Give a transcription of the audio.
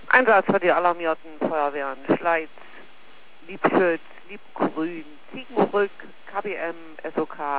Einsatz für die alarmierten Feuerwehren Schleiz, Liebschütz, Liebgrün, Ziegenbrück, KBM, SOK